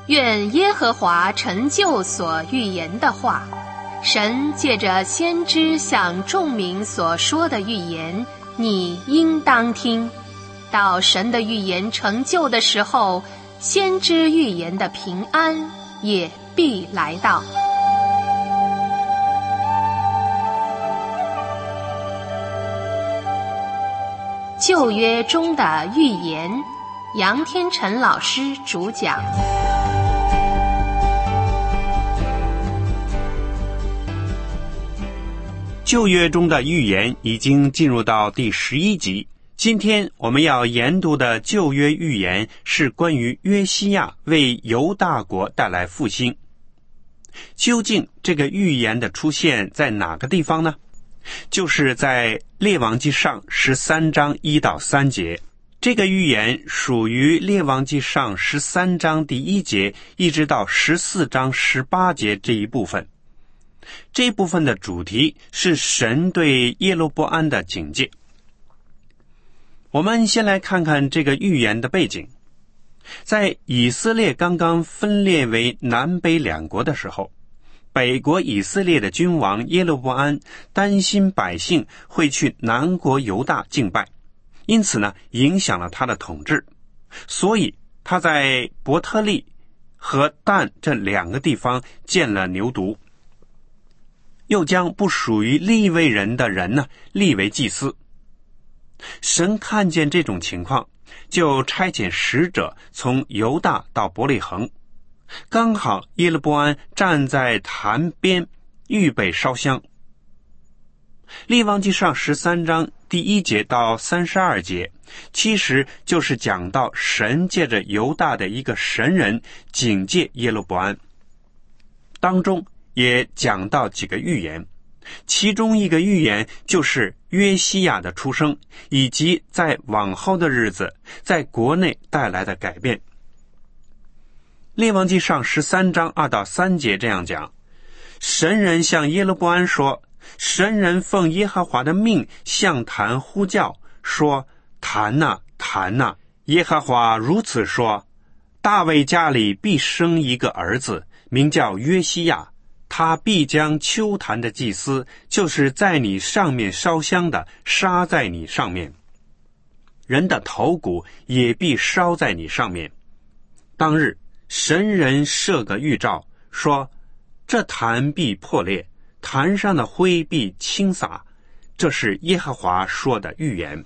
愿耶和华成就所预言的话。神借着先知向众民所说的预言，你应当听。到神的预言成就的时候，先知预言的平安也必来到。旧约中的预言，杨天成老师主讲。 旧约中的预言已经进入到第11集。今天我们要研读的旧约预言是关于约西亚为犹大国带来复兴。究竟这个预言的出现在哪个地方呢？就是在列王记上13章1到3节。这个预言属于列王记上13章第1节一直到14章18节这一部分。这部分的主题是神对耶罗波安的警戒。我们先来看看这个预言的背景。在以色列刚刚分裂为南北两国的时候，北国以色列的君王耶罗波安担心百姓会去南国犹大敬拜，因此呢，影响了他的统治。所以他在伯特利和但这两个地方建了牛犊，又将不属于利未人的人呢立为祭司。神看见这种情况，就差遣使者从犹大到伯利恒，刚好耶罗波安站在坛边预备烧香。列王记上13章第1节到32节，其实就是讲到神借着犹大的一个神人警戒耶罗波安，当中也讲到几个预言，其中一个预言就是约西亚的出生，以及在往后的日子在国内带来的改变。列王记上13章2到3节这样讲：神人向耶罗波安说，神人奉耶和华的命向坛呼叫，说，坛哪，坛哪！耶和华如此说，大卫家里必生一个儿子，名叫约西亚，他必将丘坛的祭司，就是在你上面烧香的，杀在你上面，人的头骨也必烧在你上面。当日神人设个预兆，说，这坛必破裂，坛上的灰必倾洒，这是耶和华说的预言。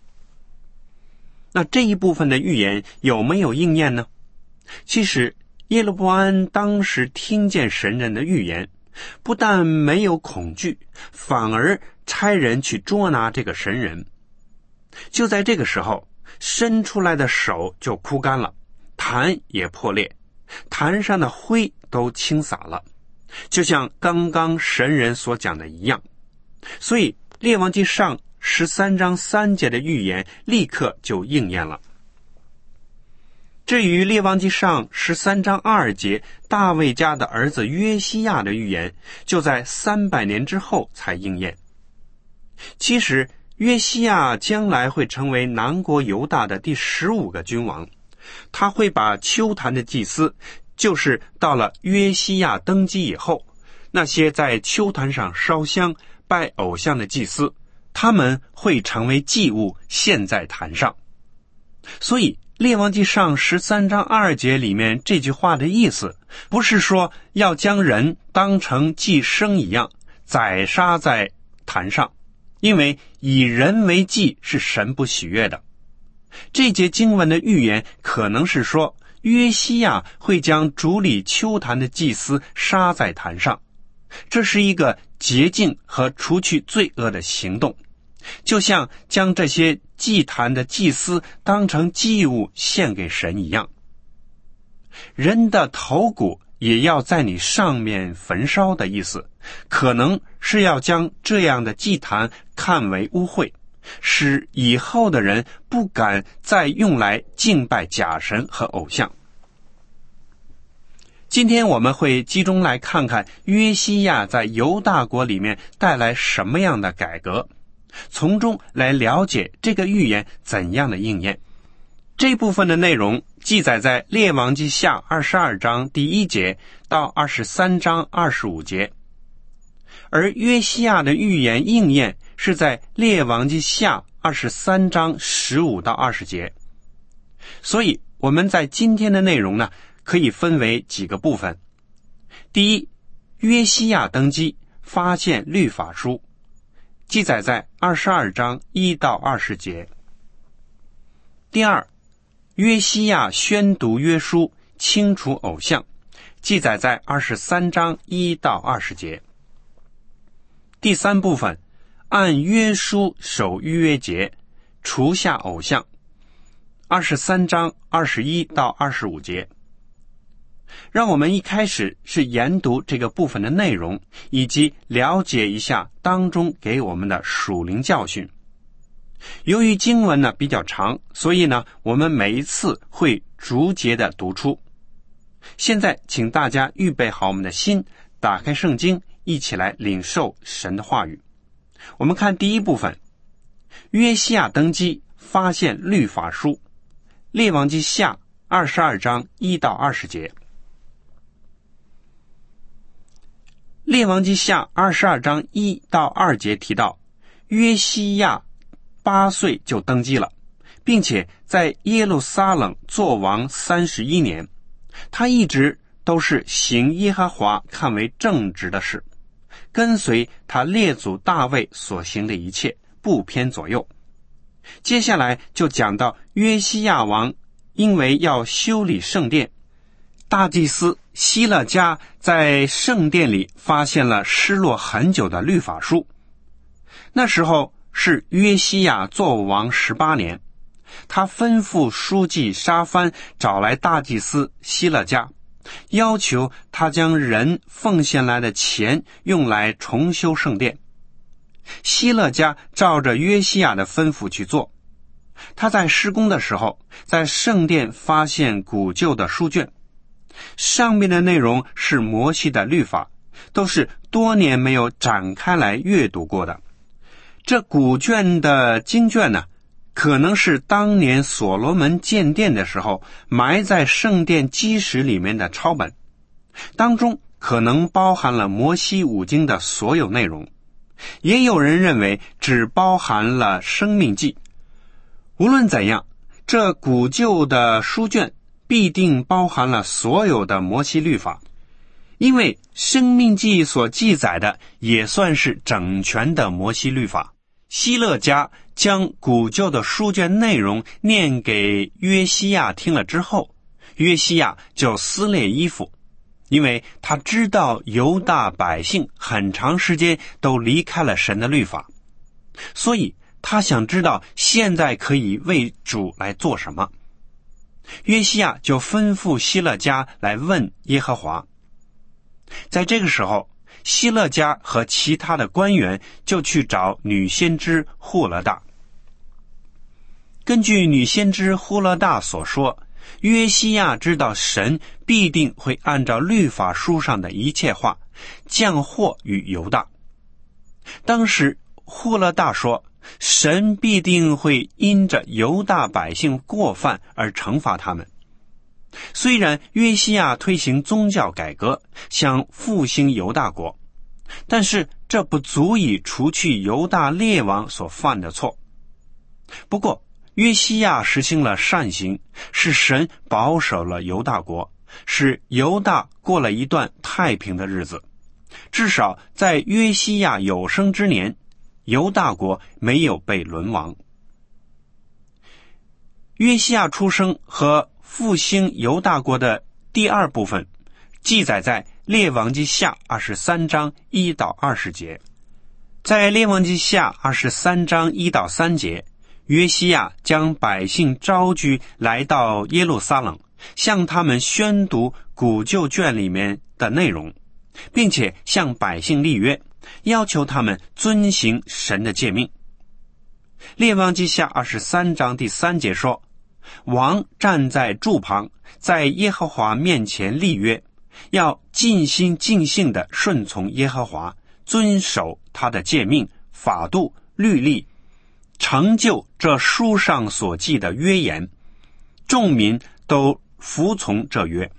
那这一部分的预言有没有应验呢？其实耶罗波安当时听见神人的预言，不但没有恐惧，反而差人去捉拿这个神人。就在这个时候，伸出来的手就枯干了，坛也破裂，坛上的灰都倾洒了，就像刚刚神人所讲的一样。所以列王记上13章3节的预言立刻就应验了。至于列王记上13章2节大卫家的儿子约西亚的预言，就在300年之后才应验。其实约西亚将来会成为南国犹大的第15个君王，他会把丘坛的祭司，就是到了约西亚登基以后，那些在丘坛上烧香拜偶像的祭司，他们会成为祭物献在坛上。所以列王记上13章2节里面这句话的意思，不是说要将人当成祭牲一样宰杀在坛上，因为以人为祭是神不喜悦的。这节经文的预言可能是说，约西亚会将主理丘坛的祭司杀在坛上，这是一个洁净和除去罪恶的行动，就像将这些祭坛的祭司当成祭物献给神一样。人的头骨也要在你上面焚烧的意思，可能是要将这样的祭坛看为污秽，使以后的人不敢再用来敬拜假神和偶像。今天我们会集中来看看约西亚在犹大国里面带来什么样的改革，从中来了解这个预言怎样的应验。这部分的内容记载在列王记下22章第1节到23章25节，而约西亚的预言应验是在列王记下23章15到20节。所以我们在今天的内容呢，可以分为几个部分。第一，约西亚登基发现律法书，记载在22章1到20节。第二，约西亚宣读约书，清除偶像，记载在23章1到20节。第三部分，按约书守逾越节，除下偶像，23章21到25节。让我们一开始是研读这个部分的内容，以及了解一下当中给我们的属灵教训。由于经文呢比较长，所以呢我们每一次会逐节的读出。现在请大家预备好我们的心，打开圣经，一起来领受神的话语。我们看第一部分，约西亚登基发现律法书，列王记下22章1到20节。列王记下22章1到2节提到，约西亚8岁就登基了，并且在耶路撒冷作王31年，他一直都是行耶和华看为正直的事，跟随他列祖大卫所行的一切，不偏左右。接下来就讲到约西亚王因为要修理圣殿，大祭司希勒家在圣殿里发现了失落很久的律法书。那时候是约西亚作王18年，他吩咐书记沙番找来大祭司希勒家，要求他将人奉献来的钱用来重修圣殿。希勒家照着约西亚的吩咐去做。他在施工的时候，在圣殿发现古旧的书卷，上面的内容是摩西的律法，都是多年没有展开来阅读过的。这古卷的经卷呢，可能是当年所罗门建殿的时候埋在圣殿基石里面的抄本，当中可能包含了摩西五经的所有内容，也有人认为只包含了申命记。无论怎样，这古旧的书卷必定包含了所有的摩西律法，因为申命记所记载的也算是整全的摩西律法。希勒家将古旧的书卷内容念给约西亚听了之后，约西亚就撕裂衣服，因为他知道犹大百姓很长时间都离开了神的律法，所以他想知道现在可以为主来做什么。约西亚就吩咐希勒家来问耶和华。在这个时候，希勒家和其他的官员就去找女先知户勒大。根据女先知户勒大所说，约西亚知道神必定会按照律法书上的一切话降祸于犹大。当时户勒大说，神必定会因着犹大百姓过犯而惩罚他们。虽然约西亚推行宗教改革，想复兴犹大国，但是这不足以除去犹大列王所犯的错。不过约西亚实行了善行，使神保守了犹大国，使犹大过了一段太平的日子。至少在约西亚有生之年，犹大国没有被沦亡。约西亚出生和复兴犹大国的第二部分记载在列王记下23章1到20节。在列王记下23章1到3节，约西亚将百姓招聚来到耶路撒冷，向他们宣读古旧卷里面的内容，并且向百姓立约，要求他们遵行神的诫命。列王记下23章第3节说，王站在柱旁，在耶和华面前立约，要尽心尽性地顺从耶和华，遵守他的诫命、法度、律例，成就这书上所记的约言。众民都服从这约。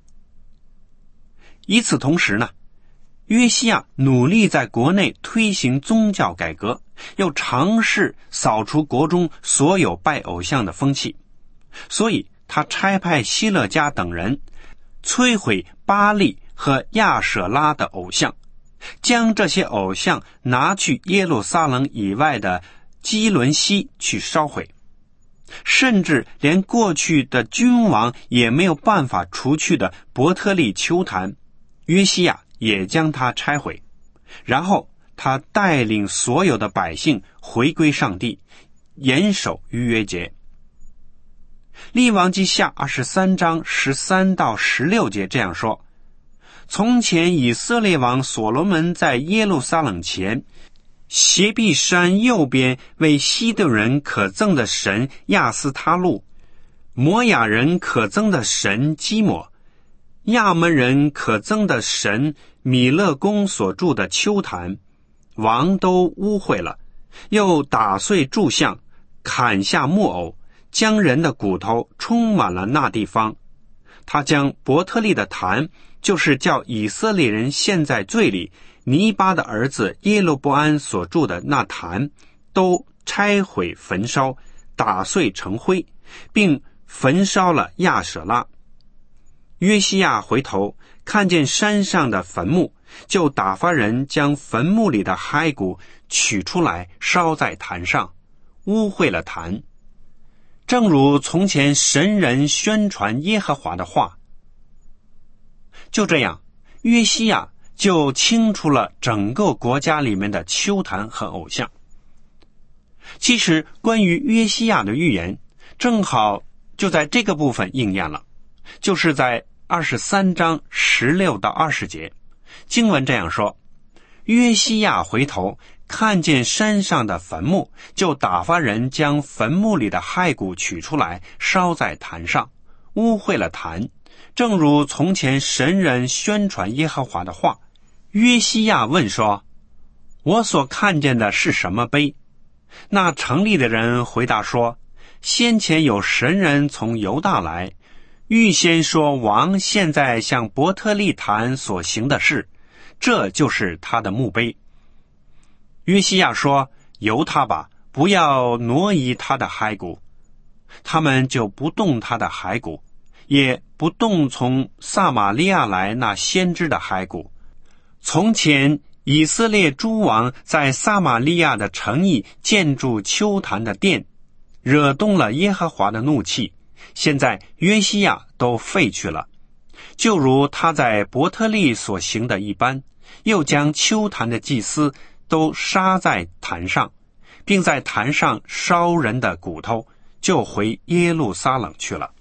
与此同时呢，约西亚努力在国内推行宗教改革，又尝试扫除国中所有拜偶像的风气，所以他差派希勒家等人摧毁巴力和亚舍拉的偶像，将这些偶像拿去耶路撒冷以外的基伦西去烧毁，甚至连过去的君王也没有办法除去的伯特利丘坛，约西亚也将它拆毁。然后他带领所有的百姓回归上帝，严守逾越节。列王记下23章13到16节这样说：从前以色列王所罗门在耶路撒冷前斜壁山右边为西顿人可憎的神亚斯他路，摩亚人可憎的神基摩，亚门人可憎的神米勒公所筑的丘坛，王都污秽了，又打碎柱像，砍下木偶，将人的骨头充满了那地方。他将伯特利的坛，就是叫以色列人陷在罪里尼巴的儿子耶罗波安所筑的那坛，都拆毁焚烧，打碎成灰，并焚烧了亚舍拉。约西亚回头看见山上的坟墓，就打发人将坟墓里的骸骨取出来烧在坛上，污秽了坛。正如从前神人宣传耶和华的话。就这样，约西亚就清除了整个国家里面的丘坛和偶像。其实关于约西亚的预言正好就在这个部分应验了，就是在23章16到20节，经文这样说：约西亚回头看见山上的坟墓，就打发人将坟墓里的骸骨取出来烧在坛上，污秽了坛，正如从前神人宣传耶和华的话。约西亚问说：我所看见的是什么碑？那城里的人回答说：先前有神人从犹大来，预先说王现在向伯特利坛所行的事，这就是他的墓碑。约西亚说：由他吧，不要挪移他的骸骨。他们就不动他的骸骨，也不动从撒玛利亚来那先知的骸骨。从前以色列诸王在撒玛利亚的城邑建筑丘坛的殿，惹动了耶和华的怒气，现在约西亚都废去了，就如他在伯特利所行的一般，又将丘坛的祭司都杀在坛上，并在坛上烧人的骨头，就回耶路撒冷去了。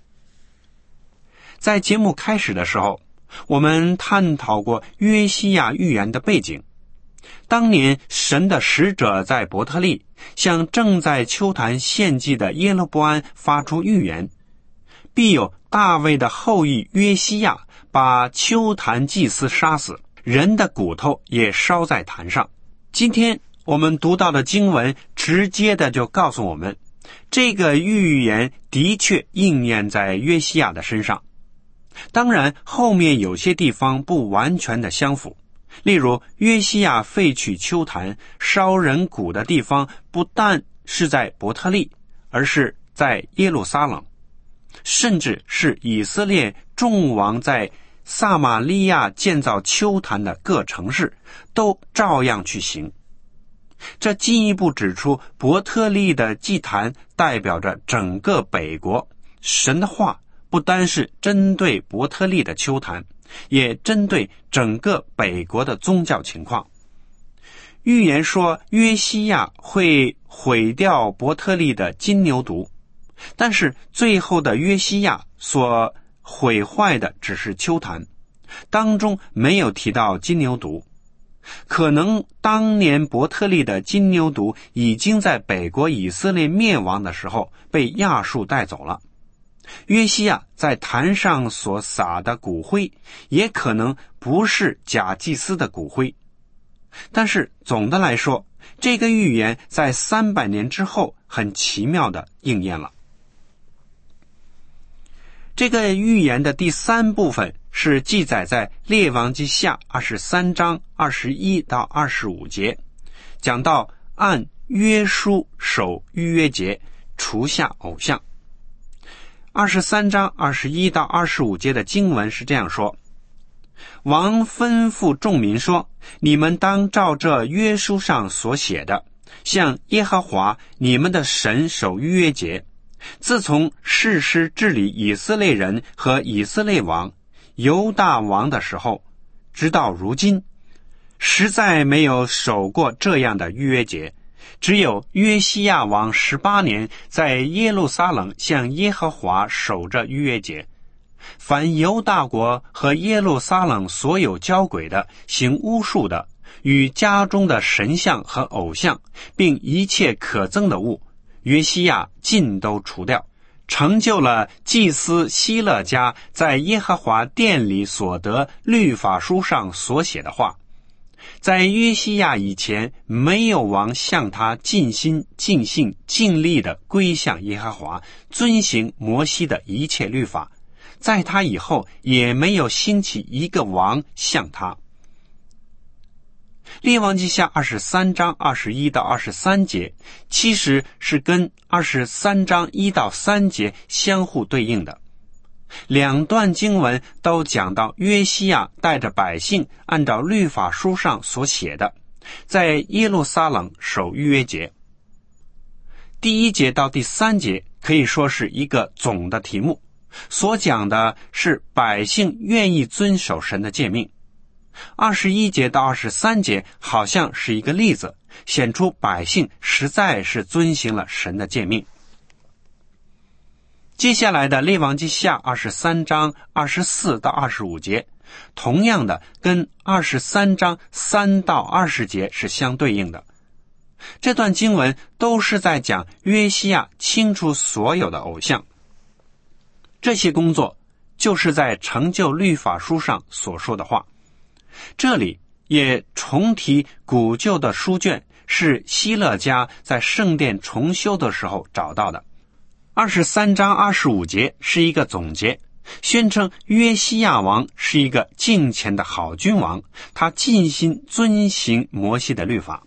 在节目开始的时候，我们探讨过约西亚预言的背景。当年神的使者在伯特利向正在丘坛献祭的耶罗波安发出预言，必有大卫的后裔约西亚把丘坛祭司杀死，人的骨头也烧在坛上。今天我们读到的经文直接的就告诉我们，这个预言的确应验在约西亚的身上。当然后面有些地方不完全的相符，例如约西亚废去丘坛烧人骨的地方不但是在伯特利，而是在耶路撒冷，甚至是以色列众王在撒玛利亚建造丘坛的各城市都照样去行。这进一步指出伯特利的祭坛代表着整个北国，神的话不单是针对伯特利的丘坛，也针对整个北国的宗教情况。预言说约西亚会毁掉伯特利的金牛犊，但是最后的约西亚所毁坏的只是丘坛，当中没有提到金牛犊。可能当年伯特利的金牛犊已经在北国以色列灭亡的时候被亚述带走了。约西亚在坛上所撒的骨灰也可能不是假祭司的骨灰，但是总的来说，这个预言在300年之后很奇妙的应验了。 这个预言的第3部分是记载在列王记下23章21到25节，讲到按约书守逾越节，除下偶像。23章21到25节的经文是这样说：王吩咐众民说，你们当照这约书上所写的，向耶和华你们的神守逾越节。自从士师治理以色列人和以色列王、犹大王的时候，直到如今，实在没有守过这样的逾越节，只有约西亚王18年在耶路撒冷向耶和华守着逾越节。凡犹大国和耶路撒冷所有交鬼的、行巫术的、与家中的神像和偶像，并一切可憎的物，约西亚尽都除掉，成就了祭司希勒家在耶和华殿里所得律法书上所写的话。在约西亚以前，没有王向他尽心、尽性、尽力地归向耶和华，遵行摩西的一切律法。在他以后，也没有兴起一个王像他。列王记下23章21到23节，其实是跟23章1到3节相互对应的。两段经文都讲到约西亚带着百姓按照律法书上所写的，在耶路撒冷守逾越节。第1节到第3节可以说是一个总的题目，所讲的是百姓愿意遵守神的诫命。21节到23节好像是一个例子，显出百姓实在是遵行了神的诫命。接下来的列王记下23章24到25节，同样的跟23章3到20节是相对应的。这段经文都是在讲约西亚清除所有的偶像。这些工作就是在成就律法书上所说的话。这里也重提古旧的书卷是希勒家在圣殿重修的时候找到的。23章25节是一个总结，宣称约西亚王是一个敬虔的好君王，他尽心遵行摩西的律法。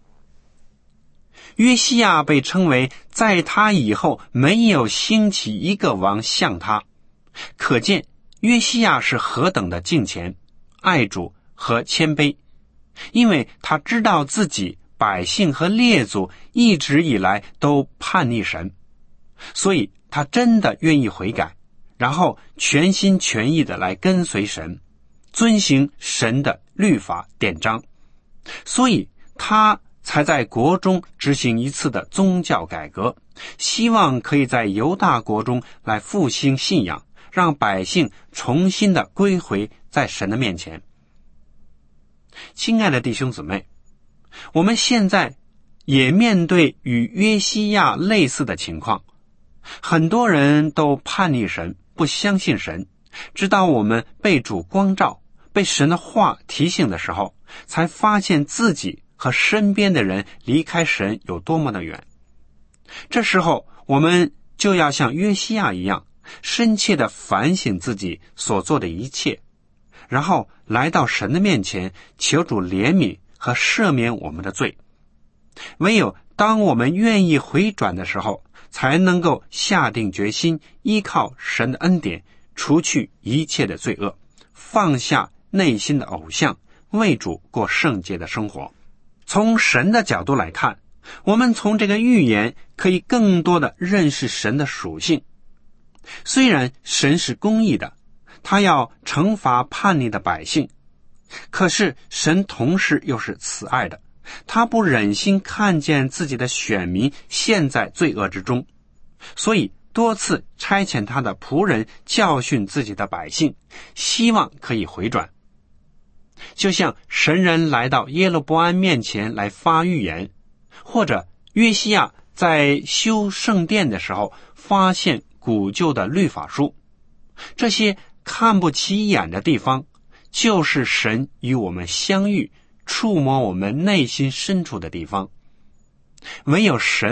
约西亚被称为在他以后没有兴起一个王像他，可见约西亚是何等的敬虔、爱主和谦卑，因为他知道自己、百姓和列祖一直以来都叛逆神，所以他真的愿意悔改，然后全心全意的来跟随神，遵行神的律法典章，所以他才在国中执行一次的宗教改革，希望可以在犹大国中来复兴信仰，让百姓重新的归回在神的面前。亲爱的弟兄姊妹，我们现在也面对与约西亚类似的情况，很多人都叛逆神，不相信神，直到我们被主光照，被神的话提醒的时候，才发现自己和身边的人离开神有多么的远。这时候我们就要像约西亚一样，深切地反省自己所做的一切，然后来到神的面前，求主怜悯和赦免我们的罪。唯有当我们愿意回转的时候，才能够下定决心依靠神的恩典，除去一切的罪恶，放下内心的偶像，为主过圣洁的生活。从神的角度来看，我们从这个预言可以更多的认识神的属性。虽然神是公义的，他要惩罚叛逆的百姓，可是神同时又是慈爱的，他不忍心看见自己的选民陷在罪恶之中，所以多次差遣他的仆人教训自己的百姓，希望可以回转。就像神人来到耶罗波安面前来发预言，或者约西亚在修圣殿的时候发现古旧的律法书，这些看不起眼的地方，就是神与我们相遇，触摸我们内心深处的地方。唯有神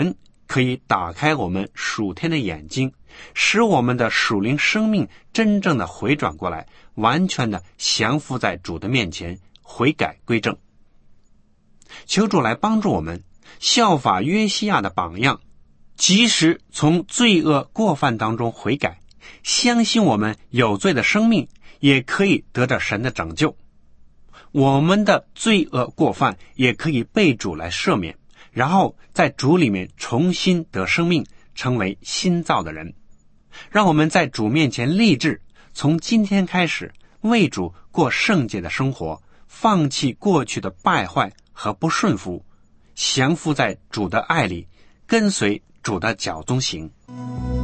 可以打开我们属天的眼睛，使我们的属灵生命真正的回转过来，完全的降服在主的面前，悔改归正。求主来帮助我们效法约西亚的榜样，及时从罪恶过犯当中悔改，相信我们有罪的生命也可以得到神的拯救，我们的罪恶过犯也可以被主来赦免，然后在主里面重新得生命，成为新造的人。让我们在主面前立志，从今天开始为主过圣洁的生活，放弃过去的败坏和不顺服，降服在主的爱里，跟随主的脚踪行。